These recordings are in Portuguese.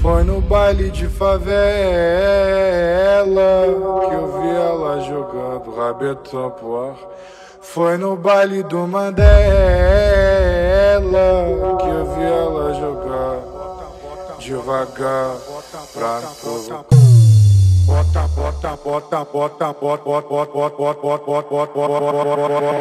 Foi no baile de favela que eu vi ela jogando rabetão pro ar. Foi no baile do Mandela que eu vi ela jogar devagar pra me provocar. Bota, bota, bota, bota, bota, bota, bota, bota, bota, bota,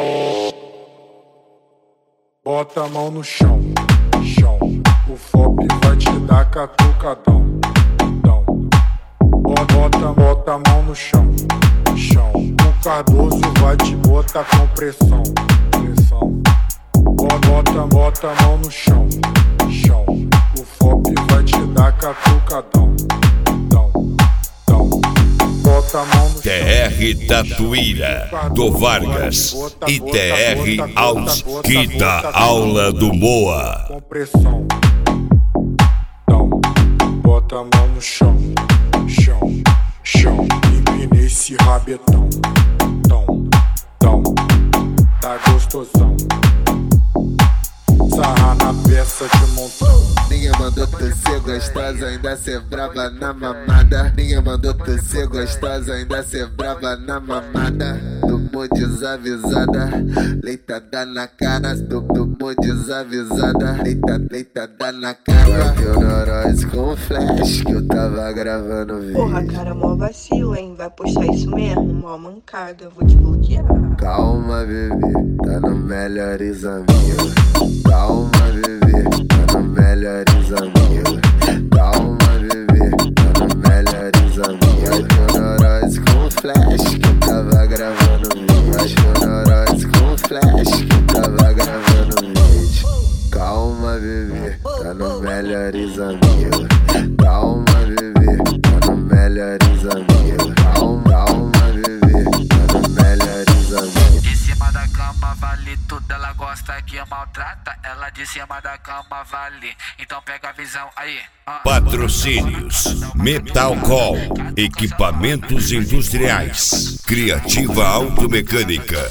bota a mão no chão, chão. O FOP vai te dar catucadão, dão. Bota, bota a mão no chão, chão. O Cardoso vai te botar com pressão, pressão. Bota, bota a mão no chão, chão. O FOP vai te dar catucadão, dão, dão. Bota a mão no chão. TR Tatuíra do Vargas e TR House que dá aula do Moa. Com pressão, dão. Bota a mão no chão, chão, chão. Empina esse rabetão, dão, dão. Tá gostosão. Sarra na peça de montão. Ninguém mandou tu ser gostosa, ainda ser brava na mamada. Ninguém mandou tu ser gostosa, ainda ser brava na mamada. Tomou desavisada, leitada na cara. Tomou desavisada, leitada na cara. Teu neurose com flash que eu tava gravando vídeo. Porra, cara, mó vacilo, hein? Vai postar isso mesmo? Mó mancada, eu vou te bloquear. Calma, bebê, tá no Melhores Amigos. Calma, bebê, tá no Melhores Amigos. Calma, bebê, tá no Melhores Amigos. Teu neurose com flash que eu tava gravando vídeo. Teu neurose com flash que eu tava gravando vídeo. Calma, bebê, tá no Melhores Amigos. Calma, bebê, tá no Melhores Amigos. Calma, calma, bebê, tá no Melhores Amigos. De cima da cama vale tudo, ela gosta que maltrata. Ela de cima da cama vale, então pega a visão aí. Patrocínios: Metalcol, equipamentos industriais, Criativa Automecânica.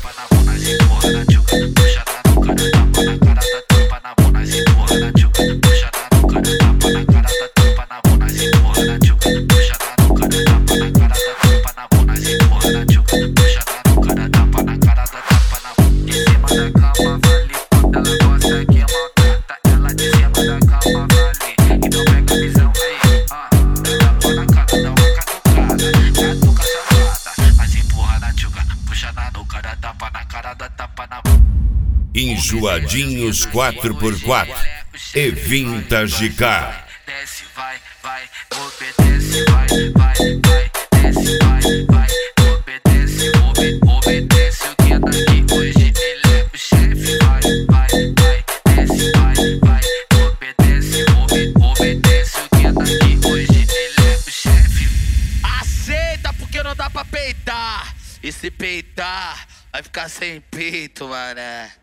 Enjoadinhos 4x4 e Vintage Car. Desce, vai, vai, obedece, vai, vai, vai. Desce, vai, vai, obedece, obedece. O que é daqui hoje, ele é o chefe. Vai, vai, vai, desce, vai, vai, obedece, obedece. O que é daqui hoje, ele é o chefe. Aceita, porque não dá pra peitar. E se peitar, vai ficar sem peito, mané.